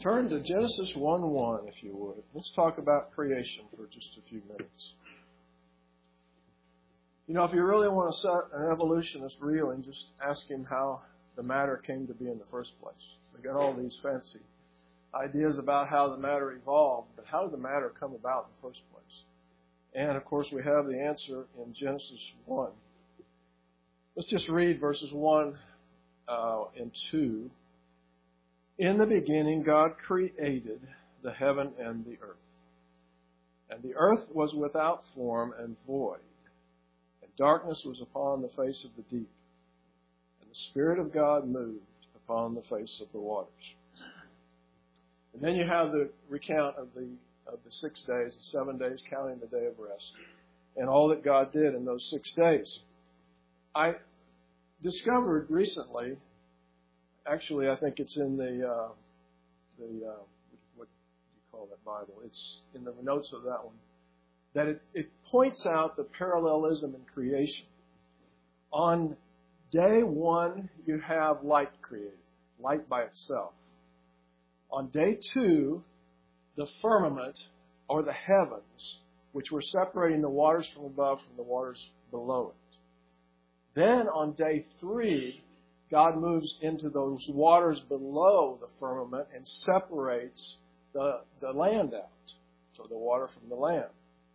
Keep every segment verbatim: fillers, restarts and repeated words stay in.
Turn to Genesis one one, if you would. Let's talk about creation for just a few minutes. You know, if you really want to set an evolutionist reeling, just ask him how the matter came to be in the first place. They got all these fancy ideas about how the matter evolved, but how did the matter come about in the first place? And, of course, we have the answer in Genesis one. Let's just read verses one uh, and two. In the beginning, God created the heaven and the earth. And the earth was without form and void, and darkness was upon the face of the deep. And the Spirit of God moved upon the face of the waters. And then you have the recount of the of the six days, the seven days, counting the day of rest, and all that God did in those six days. I discovered recently, actually, I think it's in the uh, the uh, what do you call that Bible? It's in the notes of that one. That it, it points out the parallelism in creation. On day one, you have light created, light by itself. On day two, the firmament, or the heavens, which were separating the waters from above from the waters below it. Then on day three, God moves into those waters below the firmament and separates the, the land out, so the water from the land.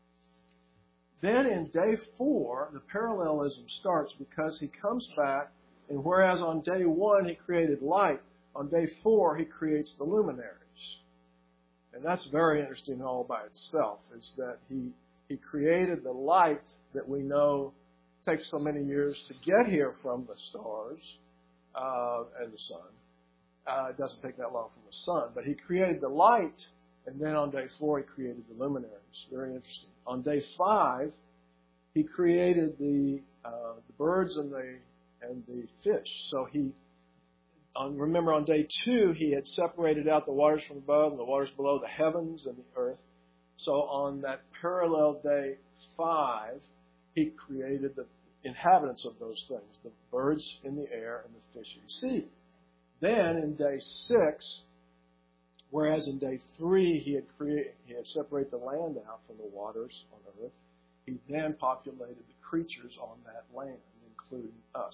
Then in day four, the parallelism starts because he comes back, and whereas on day one he created light, on day four he creates the luminaries. And that's very interesting all by itself, is that he he created the light that we know takes so many years to get here from the stars uh, and the sun. Uh, it doesn't take that long from the sun, but he created the light, and then on day four he created the luminaries. Very interesting. On day five, he created the uh, the birds and the and the fish. So he On, remember, on day two, he had separated out the waters from above and the waters below, the heavens and the earth. So on that parallel day five, he created the inhabitants of those things, the birds in the air and the fish in the sea. Then in day six, whereas in day three he had created, he had separated the land out from the waters on earth, he then populated the creatures on that land, including us.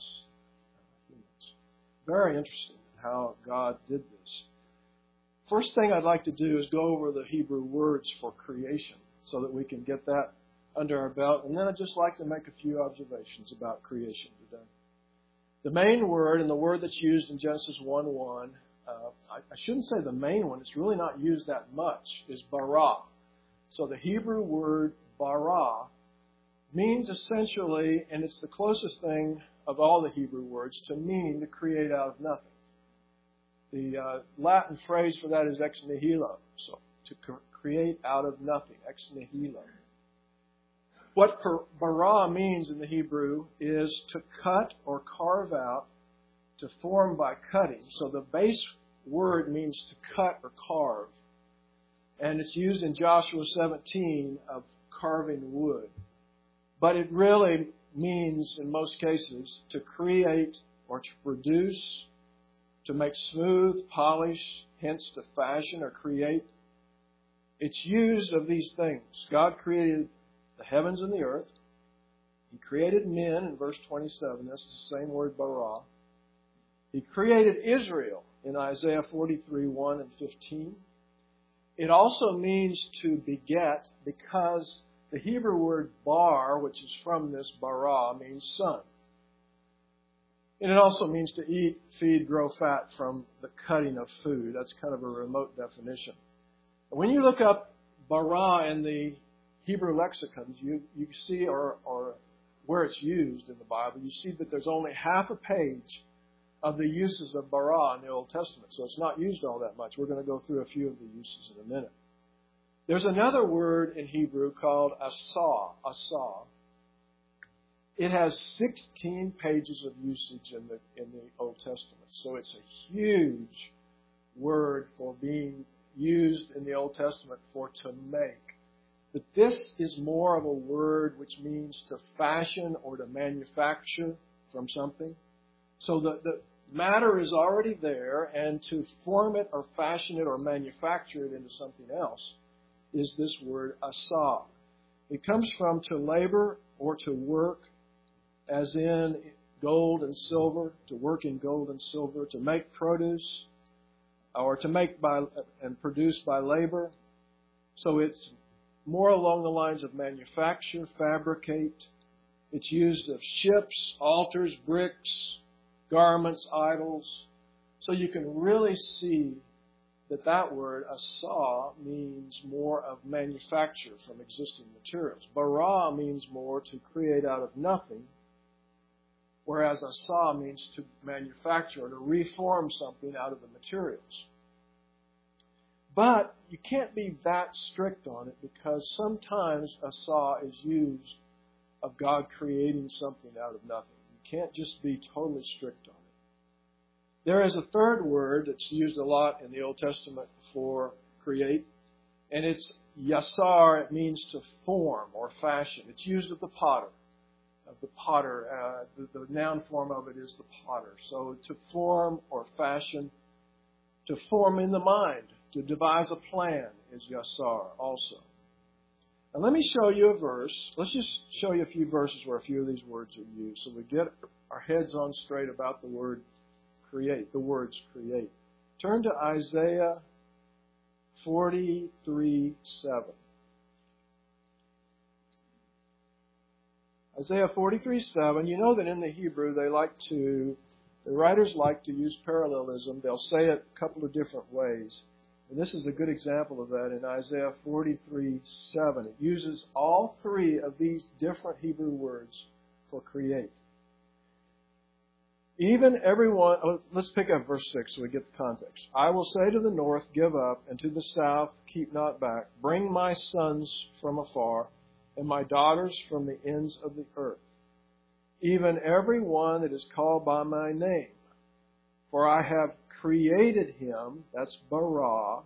Very interesting how God did this. First thing I'd like to do is go over the Hebrew words for creation so that we can get that under our belt. And then I'd just like to make a few observations about creation today. The main word, and the word that's used in Genesis one one, uh, I, I shouldn't say the main one, it's really not used that much, is bara. So the Hebrew word bara means essentially, and it's the closest thing of all the Hebrew words, to meaning to create out of nothing. The uh, Latin phrase for that is ex nihilo, so to cr- create out of nothing, ex nihilo. What per- bara means in the Hebrew is to cut or carve out, to form by cutting. So the base word means to cut or carve. And it's used in Joshua seventeen of carving wood. But it really means, in most cases, to create or to produce, to make smooth, polish, hence to fashion or create. It's used of these things. God created the heavens and the earth. He created men in verse twenty-seven. That's the same word, bara. He created Israel in Isaiah forty-three, one and fifteen. It also means to beget because the Hebrew word bar, which is from this bara, means son. And it also means to eat, feed, grow fat from the cutting of food. That's kind of a remote definition. When you look up bara in the Hebrew lexicons, you, you see, or, or where it's used in the Bible, you see that there's only half a page of the uses of bara in the Old Testament. So it's not used all that much. We're going to go through a few of the uses in a minute. There's another word in Hebrew called asah, asah. It has sixteen pages of usage in the in the Old Testament. So it's a huge word for being used in the Old Testament for to make. But this is more of a word which means to fashion or to manufacture from something. So the, the matter is already there, and to form it or fashion it or manufacture it into something else is this word asa. It comes from to labor or to work, as in gold and silver, to work in gold and silver, to make produce, or to make by and produce by labor. So it's more along the lines of manufacture, fabricate. It's used of ships, altars, bricks, garments, idols. So you can really see that that word, asa, means more of manufacture from existing materials. Bara means more to create out of nothing, whereas asa means to manufacture or to reform something out of the materials. But you can't be that strict on it, because sometimes asa is used of God creating something out of nothing. You can't just be totally strict on it. There is a third word that's used a lot in the Old Testament for create, and it's yasar. It means to form or fashion. It's used of the potter. Of the potter, uh, the, the noun form of it is the potter. So to form or fashion, to form in the mind, to devise a plan is yasar also. And let me show you a verse. Let's just show you a few verses where a few of these words are used, so we get our heads on straight about the word create, the words create. Turn to Isaiah forty-three seven. Isaiah forty-three seven. You know that in the Hebrew they like to, the writers like to use parallelism. They'll say it a couple of different ways. And this is a good example of that in Isaiah forty-three seven. It uses all three of these different Hebrew words for create. Even everyone, oh, let's pick up verse six so we get the context. I will say to the north, give up, and to the south, keep not back. Bring my sons from afar, and my daughters from the ends of the earth. Even every one that is called by my name. For I have created him, that's bara.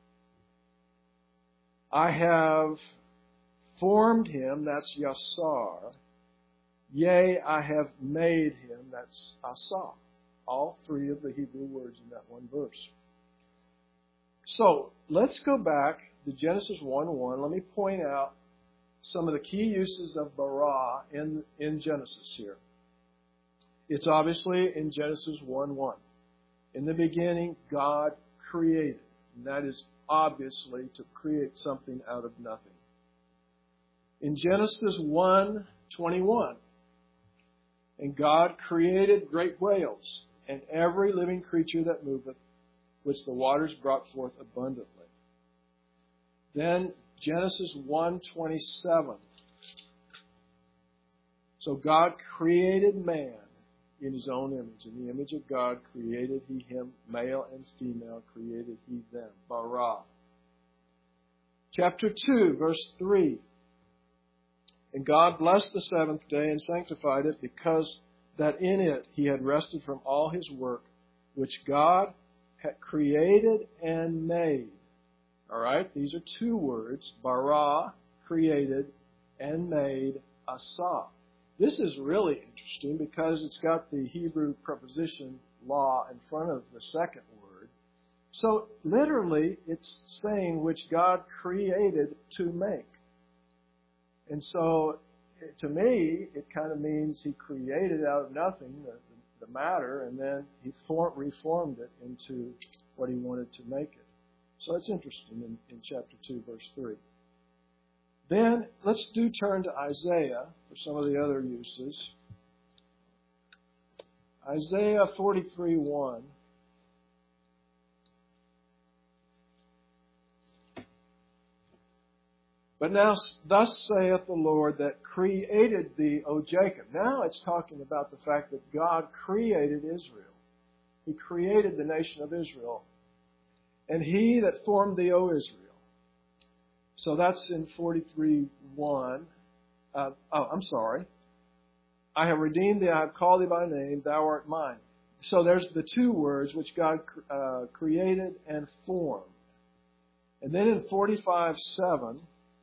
I have formed him, that's yasar. Yea, I have made him, that's asa. All three of the Hebrew words in that one verse. So, let's go back to Genesis one one. Let me point out some of the key uses of bara in, in Genesis here. It's obviously in Genesis one one. In the beginning, God created. And that is obviously to create something out of nothing. In Genesis one twenty-one, and God created great whales, and every living creature that moveth, which the waters brought forth abundantly. Then Genesis one twenty-seven. So God created man in his own image. In the image of God created he him, male and female created he them. Bara. Chapter two, verse three. And God blessed the seventh day and sanctified it, because that in it he had rested from all his work, which God had created and made. All right, these are two words, bara, created, and made, asa. This is really interesting because it's got the Hebrew preposition la in front of the second word. So literally, it's saying which God created to make. And so, to me, it kind of means he created out of nothing the, the matter, and then he form, reformed it into what he wanted to make it. So that's interesting in, in chapter two, verse three. Then, let's do turn to Isaiah for some of the other uses. Isaiah forty-three one. But now, thus saith the Lord that created thee, O Jacob. Now it's talking about the fact that God created Israel. He created the nation of Israel. And he that formed thee, O Israel. So that's in forty-three one. Uh, oh, I'm sorry. I have redeemed thee, I have called thee by name, thou art mine. So there's the two words which God uh, created and formed. And then in forty-five seven,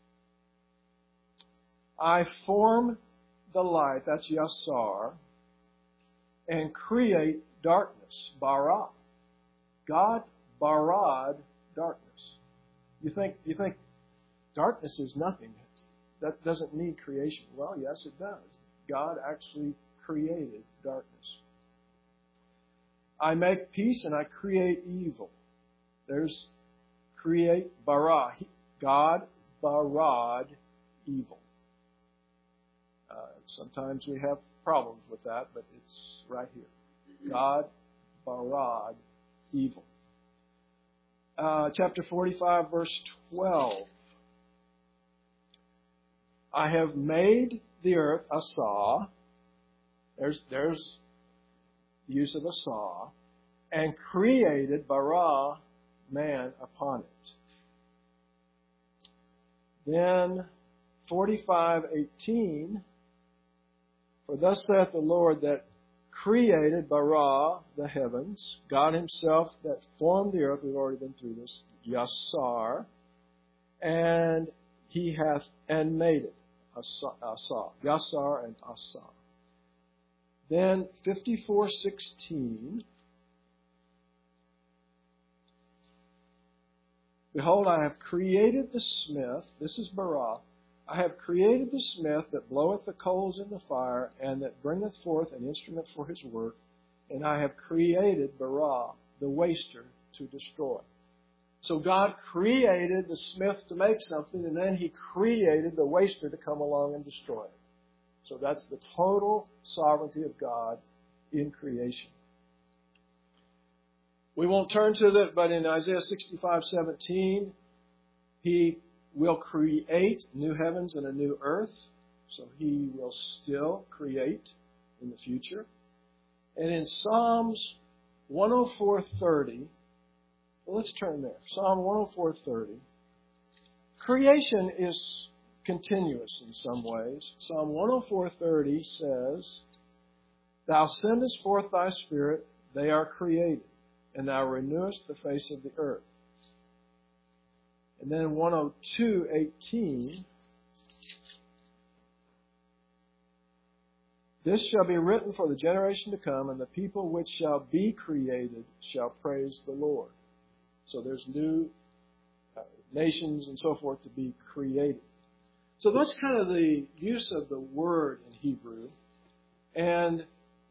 I form the light, that's yasar, and create darkness. Bara. God barad darkness. You think, you think darkness is nothing. That doesn't need creation. Well, yes, it does. God actually created darkness. I make peace and I create evil. There's create, bara. God barad evil. Uh, sometimes we have problems with that, but it's right here. God barad evil. Uh, chapter forty-five, verse twelve. I have made the earth a saw. There's, there's the use of a saw. And created, bara, man upon it. Then, forty-five eighteen. For thus saith the Lord that created, bara, the heavens, God himself that formed the earth, we've already been through this, Yasar, and he hath, and made it, Asa, Yasar and Asa. Then, fifty-four sixteen, behold, I have created the smith, this is bara, I have created the smith that bloweth the coals in the fire, and that bringeth forth an instrument for his work, and I have created bara, the waster, to destroy. So God created the smith to make something, and then he created the waster to come along and destroy it. So that's the total sovereignty of God in creation. We won't turn to that, but in Isaiah sixty-five seventeen, he will create new heavens and a new earth. So he will still create in the future. And in Psalms one oh four thirty, well, let's turn there. Psalm one oh four thirty. Creation is continuous in some ways. Psalm one oh four thirty says, Thou sendest forth thy spirit, they are created, and thou renewest the face of the earth. And then one oh two eighteen, This shall be written for the generation to come, and the people which shall be created shall praise the Lord. So there's new uh, nations and so forth to be created. So that's kind of the use of the word in Hebrew. And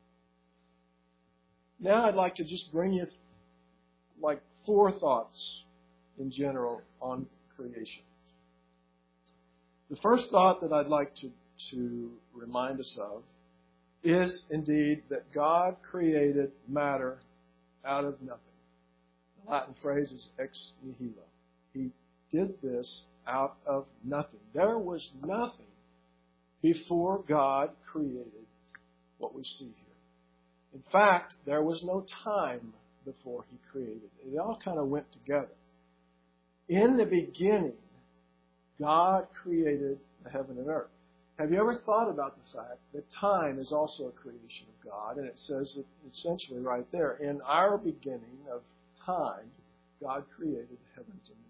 now I'd like to just bring you like four thoughts in general on creation. The first thought that I'd like to, to remind us of is indeed that God created matter out of nothing. The Latin phrase is ex nihilo. He did this out of nothing. There was nothing before God created what we see here. In fact, there was no time before he created. It all kind of went together. In the beginning, God created the heaven and earth. Have you ever thought about the fact that time is also a creation of God? And it says it essentially right there. In our beginning of time, God created the heavens and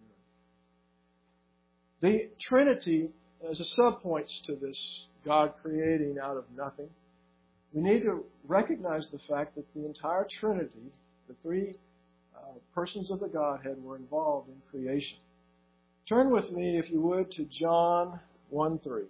the earth. The Trinity, as a subpoints to this God creating out of nothing, we need to recognize the fact that the entire Trinity, the three uh, persons of the Godhead, were involved in creation. Turn with me, if you would, to John one three.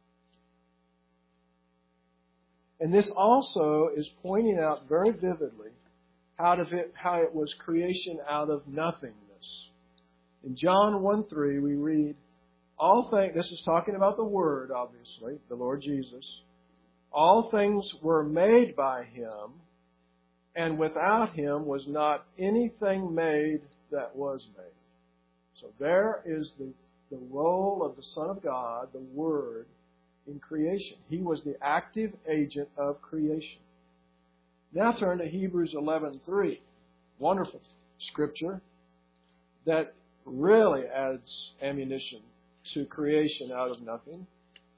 And this also is pointing out very vividly how, it, how it was creation out of nothingness. In John one three, we read, all things, this is talking about the Word, obviously, the Lord Jesus. All things were made by Him, and without Him was not anything made that was made. So there is the, the role of the Son of God, the Word, in creation. He was the active agent of creation. Now turn to Hebrews eleven three. Wonderful scripture that really adds ammunition to creation out of nothing.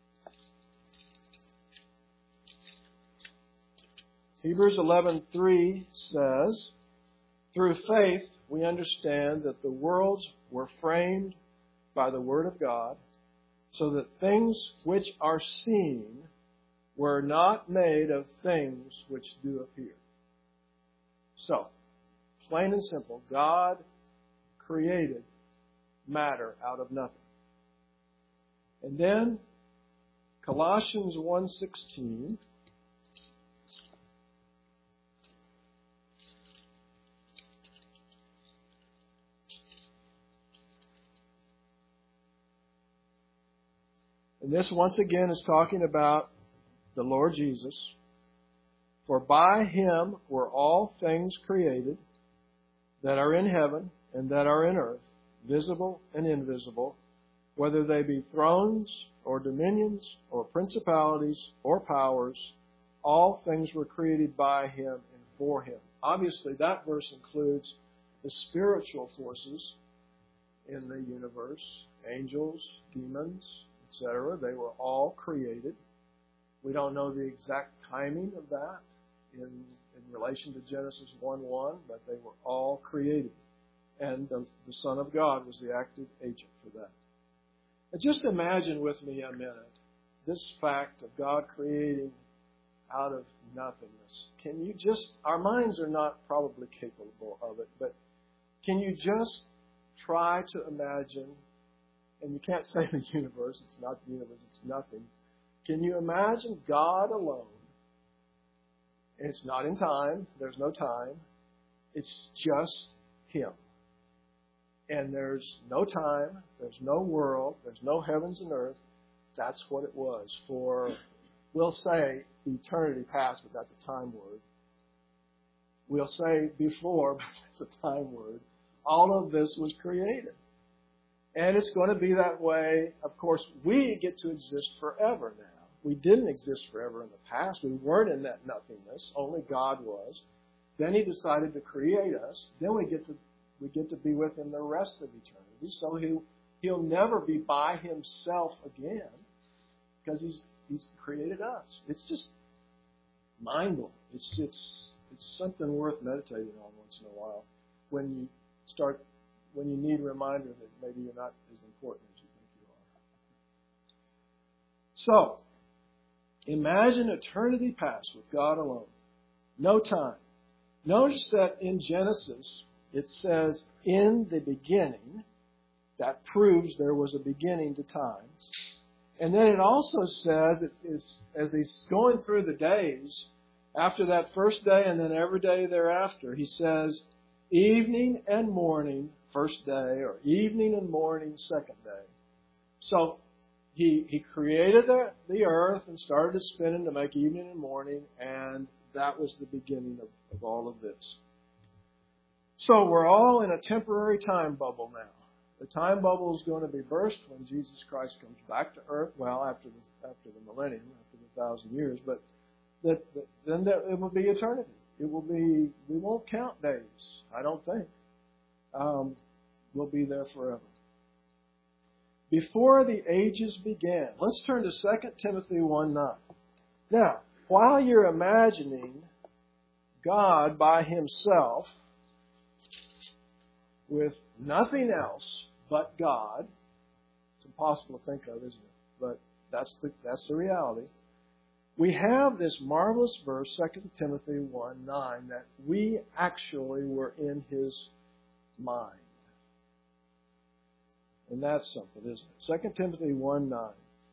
Hebrews eleven three says, through faith we understand that the worlds were framed by the Word of God, so that things which are seen were not made of things which do appear. So, plain and simple, God created matter out of nothing. And then, Colossians one sixteen. And this, once again, is talking about the Lord Jesus. For by Him were all things created that are in heaven and that are in earth, visible and invisible, whether they be thrones or dominions or principalities or powers, all things were created by Him and for Him. Obviously, that verse includes the spiritual forces in the universe, angels, demons, et cetera. They were all created. We don't know the exact timing of that in, in relation to Genesis one one, but they were all created. And the, the Son of God was the active agent for that. Now just imagine with me a minute this fact of God creating out of nothingness. Can you just, our minds are not probably capable of it, but can you just try to imagine, and you can't say the universe, it's not the universe, it's nothing. Can you imagine God alone? And it's not in time, there's no time, it's just Him. And there's no time, there's no world, there's no heavens and earth. That's what it was for, we'll say eternity past, but that's a time word. We'll say before, but that's a time word. All of this was created. And it's going to be that way. Of course, we get to exist forever now. We didn't exist forever in the past. We weren't in that nothingness. Only God was. Then He decided to create us. Then we get to we get to be with Him the rest of eternity. So He'll, he'll never be by Himself again because He's He's created us. It's just mind-blowing. It's it's it's something worth meditating on once in a while when you start when you need a reminder that maybe you're not as important as you think you are. So, imagine eternity past with God alone. No time. Notice that in Genesis, it says, in the beginning. That proves there was a beginning to time. And then it also says, it is, as He's going through the days, after that first day and then every day thereafter, He says, evening and morning, first day, or evening and morning, second day. So, He, he created the, the earth and started to spinning to make evening and morning, and that was the beginning of, of all of this. So we're all in a temporary time bubble now. The time bubble is going to be burst when Jesus Christ comes back to earth, well, after the, after the millennium, after the thousand years, but that, that, then there, it will be eternity. It will be, we won't count days, I don't think. Um, we'll be there forever. Before the ages began. Let's turn to Second Timothy one nine. Now, while you're imagining God by Himself with nothing else but God, it's impossible to think of, isn't it? But that's the, that's the reality. We have this marvelous verse, Second Timothy one nine, that we actually were in His mind. And that's something, isn't it? Second Timothy one nine.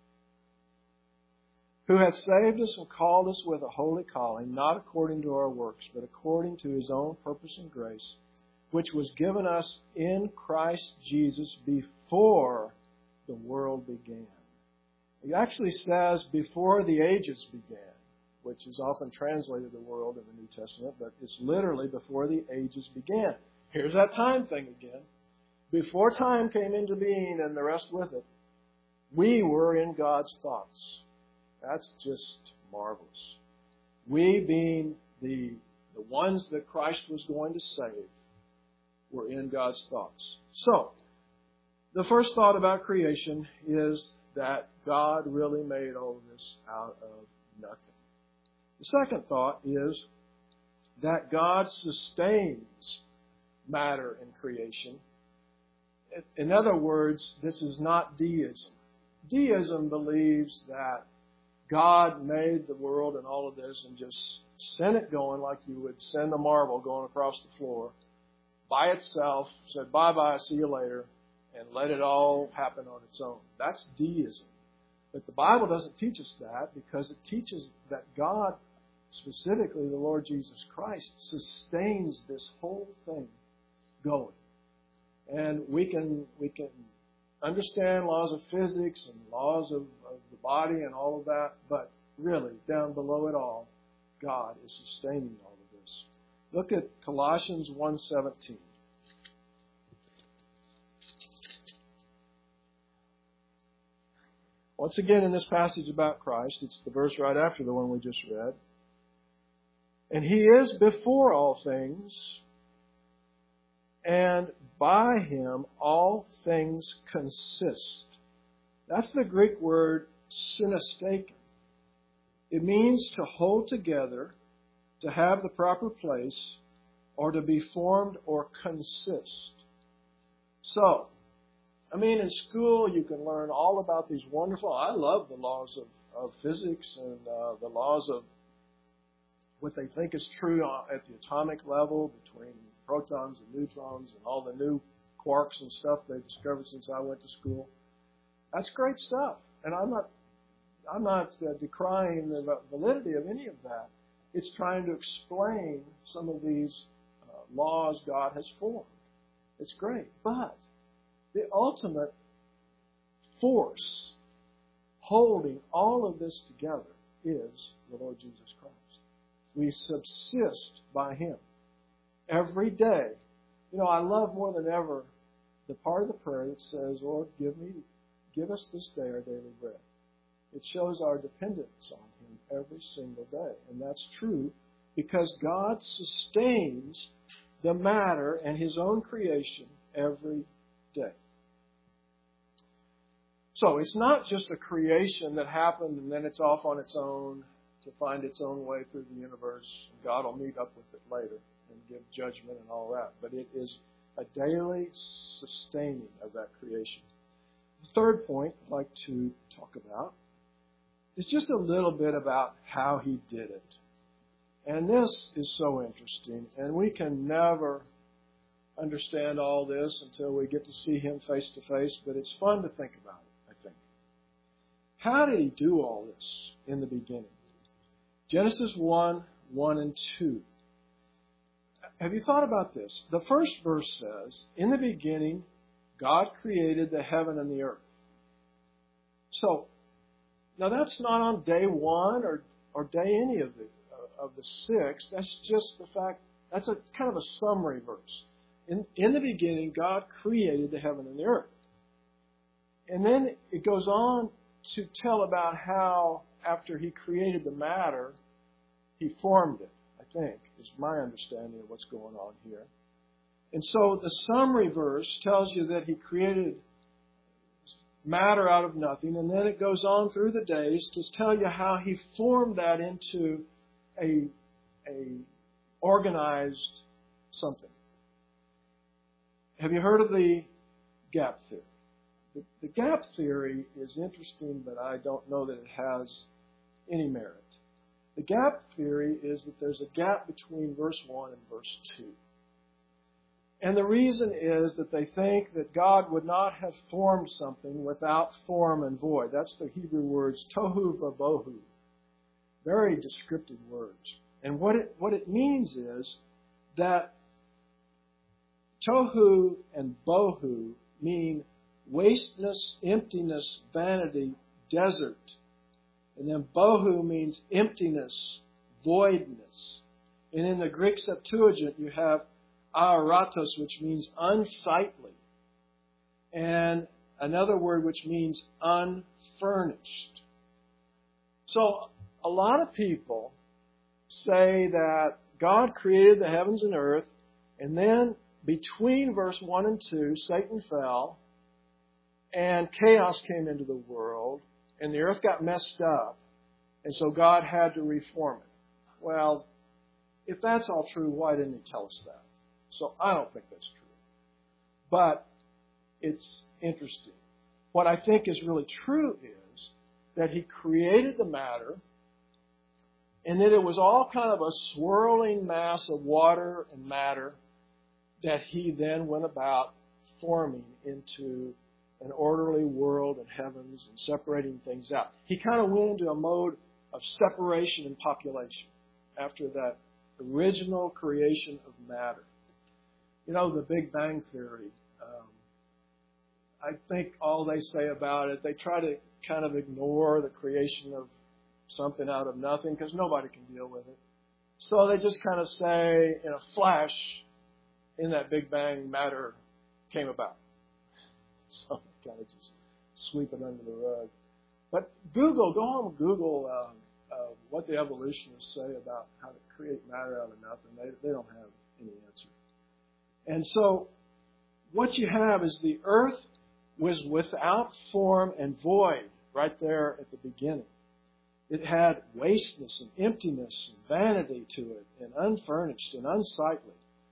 Who hath saved us and called us with a holy calling, not according to our works, but according to His own purpose and grace, which was given us in Christ Jesus before the world began. It actually says before the ages began, which is often translated the world in the New Testament, but it's literally before the ages began. Here's that time thing again. Before time came into being and the rest with it, we were in God's thoughts. That's just marvelous. We being the, the ones that Christ was going to save were in God's thoughts. So, the first thought about creation is that God really made all of this out of nothing. The second thought is that God sustains matter in creation. In other words, this is not deism. Deism believes that God made the world and all of this and just sent it going like you would send a marble going across the floor by itself, said bye-bye, see you later, and let it all happen on its own. That's deism. But the Bible doesn't teach us that, because it teaches that God, specifically the Lord Jesus Christ, sustains this whole thing going. And we can we can understand laws of physics and laws of, of the body and all of that, but really, down below it all, God is sustaining all of this. Look at Colossians one seventeen. Once again, in this passage about Christ, it's the verse right after the one we just read. And He is before all things, and by Him all things consist. That's the Greek word synestaken. It means to hold together, to have the proper place, or to be formed or consist. So, I mean, in school you can learn all about these wonderful, I love the laws of, of physics and uh, the laws of what they think is true at the atomic level between protons and neutrons and all the new quarks and stuff they've discovered since I went to school. That's great stuff. And I'm not I'm not uh, decrying the validity of any of that. It's trying to explain some of these uh, laws God has formed. It's great. But the ultimate force holding all of this together is the Lord Jesus Christ. We subsist by Him every day. You know, I love more than ever the part of the prayer that says, Lord, give me, give us this day our daily bread. It shows our dependence on Him every single day. And that's true because God sustains the matter and His own creation every day. So it's not just a creation that happened and then it's off on its own to find its own way through the universe. God will meet up with it later and give judgment and all that. But it is a daily sustaining of that creation. The third point I'd like to talk about is just a little bit about how He did it. And this is so interesting. And we can never understand all this until we get to see Him face to face. But it's fun to think about it, I think. How did He do all this in the beginning? Genesis one, one and two. Have you thought about this? The first verse says, in the beginning, God created the heaven and the earth. So, now that's not on day one or, or day any of the uh, of the six. That's just the fact, that's a kind of a summary verse. In, in the beginning, God created the heaven and the earth. And then it goes on to tell about how, after He created the matter, He formed it, I think, is my understanding of what's going on here. And so the summary verse tells you that He created matter out of nothing, and then it goes on through the days to tell you how He formed that into a, a organized something. Have you heard of the gap theory? The, the gap theory is interesting, but I don't know that it has any merit. The gap theory is that there's a gap between verse one and verse two. And the reason is that they think that God would not have formed something without form and void. That's the Hebrew words tohu vabohu. Very descriptive words. And what it, what it means is that tohu and bohu mean wasteness, emptiness, vanity, desert. And then bohu means emptiness, voidness. And in the Greek Septuagint, you have aoratos, which means unsightly. And another word which means unfurnished. So a lot of people say that God created the heavens and earth, and then between verse one and two, Satan fell, and chaos came into the world, and the earth got messed up, and so God had to reform it. Well, if that's all true, why didn't He tell us that? So I don't think that's true. But it's interesting. What I think is really true is that He created the matter, and that it was all kind of a swirling mass of water and matter that He then went about forming into an orderly world and heavens and separating things out. He kind of went into a mode of separation and population after that original creation of matter. You know, the Big Bang Theory, um, I think all they say about it, they try to kind of ignore the creation of something out of nothing because nobody can deal with it. So they just kind of say, in a flash, in that Big Bang, matter came about. So kind of just sweep it under the rug. But Google, go home and Google uh, uh, what the evolutionists say about how to create matter out of nothing. They, they don't have any answer. And so what you have is the earth was without form and void right there at the beginning. It had wasteness and emptiness and vanity to it and unfurnished and unsightly.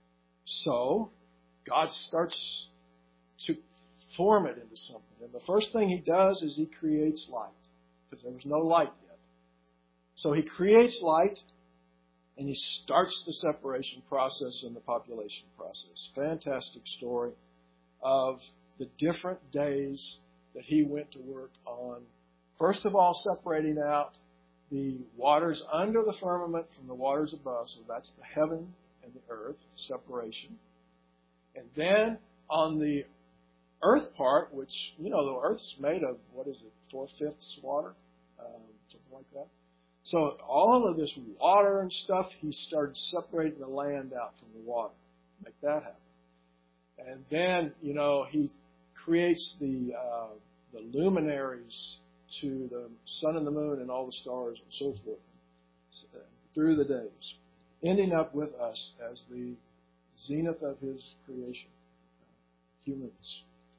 So God starts to form it into something. And the first thing He does is He creates light, because there was no light yet. So He creates light, and He starts the separation process and the population process. Fantastic story of the different days that He went to work on. First of all, separating out the waters under the firmament from the waters above. So that's the heaven and the earth, separation. And then on the earth part, which, you know, the earth's made of, what is it, four-fifths water? Um, something like that. So all of this water and stuff, He started separating the land out from the water. Make that happen. And then, you know, He creates the uh, the luminaries to the sun and the moon and all the stars and so forth through the days, ending up with us as the zenith of His creation, humans.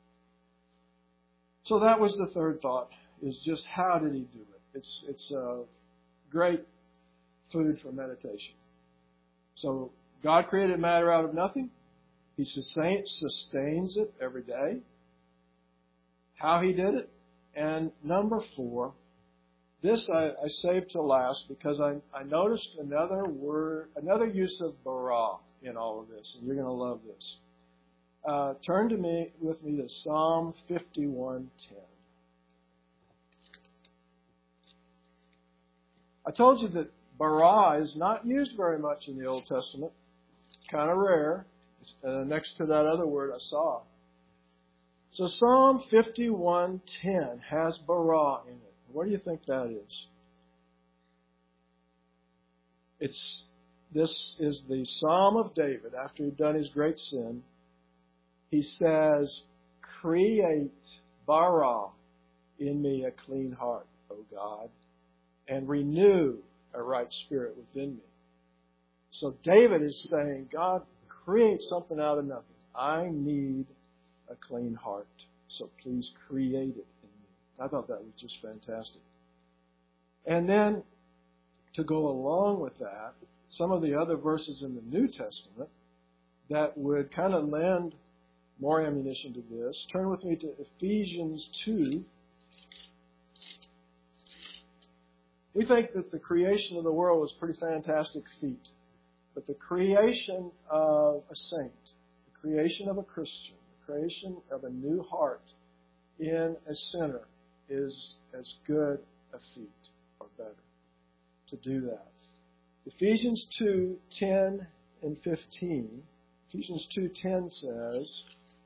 So that was the third thought, is just how did He do it? It's it's a great food for meditation. So God created matter out of nothing. He sustains it every day. How He did it. And number four, this I, I saved till last because I, I noticed another word, another use of bara in all of this, and you're going to love this. Uh, turn to me with me to Psalm fifty-one ten. I told you that bara is not used very much in the Old Testament. Kind of rare. It's, uh, next to that other word I saw. So Psalm fifty-one ten has bara in it. What do you think that is? It's this is the Psalm of David after he'd done his great sin. He says, "Create bara in me a clean heart, O God, and renew a right spirit within me." So David is saying, God, create something out of nothing. I need a clean heart. So please create it in me. I thought that was just fantastic. And then, to go along with that, some of the other verses in the New Testament that would kind of lend more ammunition to this. Turn with me to Ephesians two. We think that the creation of the world was a pretty fantastic feat. But the creation of a saint, the creation of a Christian, creation of a new heart in a sinner is as good a feat or better to do that. Ephesians two ten and fifteen. Ephesians two ten says,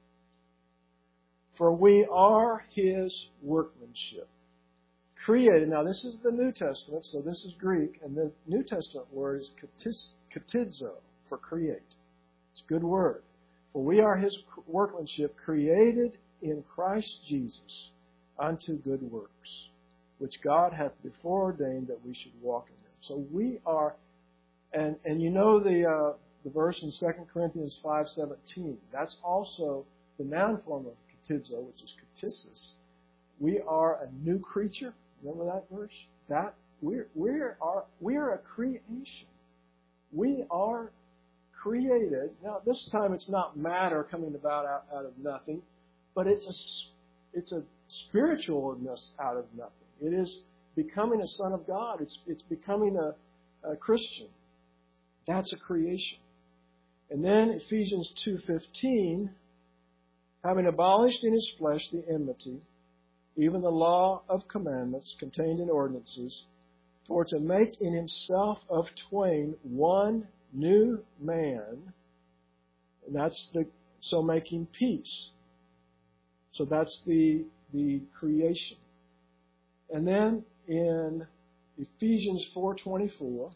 "For we are His workmanship, created." Now this is the New Testament, so this is Greek, and the New Testament word is katizo, for create. It's a good word. For we are His workmanship, created in Christ Jesus unto good works, which God hath before ordained that we should walk in them. So we are, and and you know the uh, the verse in Second Corinthians five seventeen. That's also the noun form of katizo, which is katisis. We are a new creature. Remember that verse? That we're we're are we are a creation. We are created. Now, this time it's not matter coming about out, out of nothing, but it's a, it's a spiritualness out of nothing. It is becoming a son of God. It's, it's becoming a, a Christian. That's a creation. And then Ephesians two fifteen, having abolished in his flesh the enmity, even the law of commandments contained in ordinances, for to make in himself of twain one new man, and that's the so making peace. So that's the the creation. And then in Ephesians four twenty-four,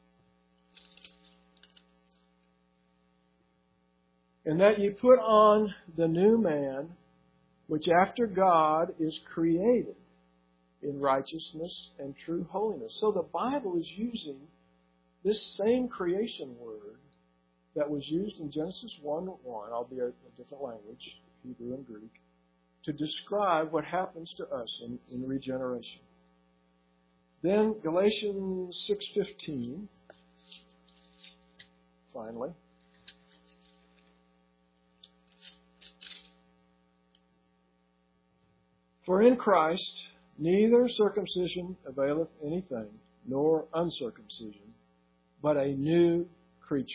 and that ye put on the new man, which after God is created in righteousness and true holiness. So the Bible is using this same creation word that was used in Genesis one one, albeit a different language, Hebrew and Greek, to describe what happens to us in, in regeneration. Then Galatians six fifteen, finally. For in Christ neither circumcision availeth anything, nor uncircumcision, but a new creature.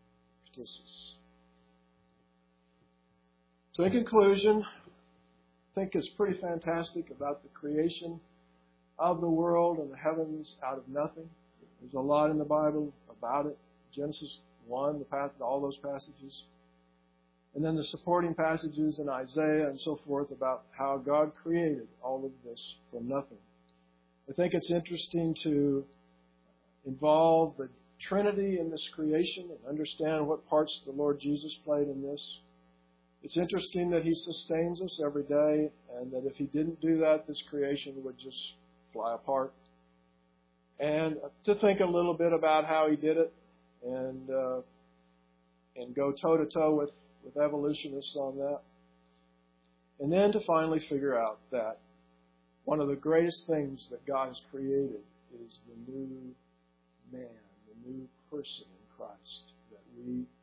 So in conclusion, I think it's pretty fantastic about the creation of the world and the heavens out of nothing. There's a lot in the Bible about it. Genesis one, the path, all those passages. And then the supporting passages in Isaiah and so forth about how God created all of this from nothing. I think it's interesting to involve the Trinity in this creation and understand what parts the Lord Jesus played in this. It's interesting that He sustains us every day, and that if He didn't do that, this creation would just fly apart. And to think a little bit about how He did it, and uh, and go toe to toe with with evolutionists on that. And then to finally figure out that one of the greatest things that God has created is the new man, the new person in Christ, that we